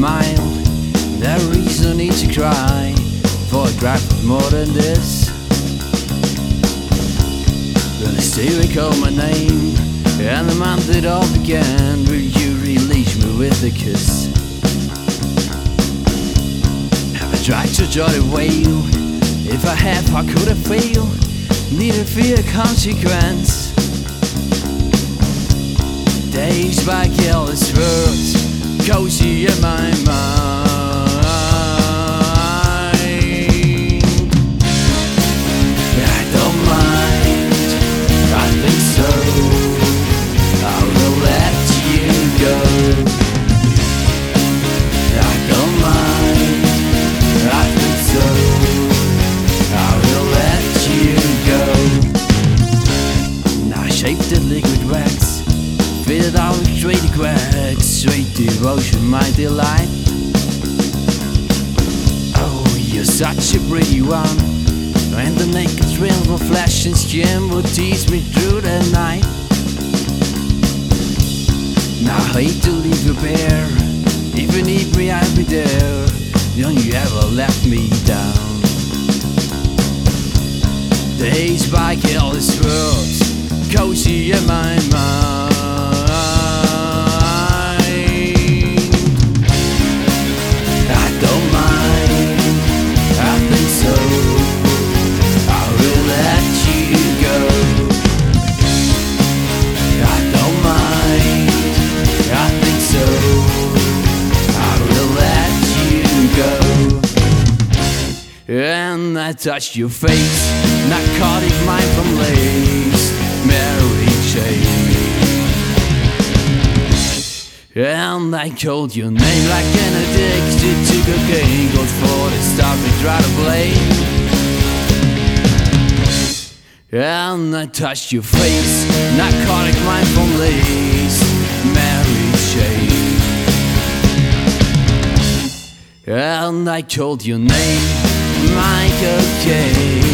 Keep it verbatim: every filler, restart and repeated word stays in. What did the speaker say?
smile, there is no need to cry for a grab more than this. Then I still recall my name and the month it all began. Will you release me with a kiss? Have I tried to join a whale? If I have, how could I fail? Need a fear consequence. Days by careless words, cozy in my mind. I don't mind, I think so. I will let you go. I don't mind, I think so. I will let you go. Now I shape the liquid wax, fill it out with straight cracks, straight devotion, my delight. Oh, you're such a pretty one, and the naked thrill of flesh and skin will tease me through the night. Now I hate to leave you bare, if you need me I'll be there. Don't you ever let me down. Days by careless words, cozy in my mind. And I touched your face, narcotic mind from lace, Mary Jane. And I called your name like an addicted to cocaine, goes for the stuff we try to blame. And I touched your face, narcotic mind from lace, Mary Jane. And I called your name, Michael Caine.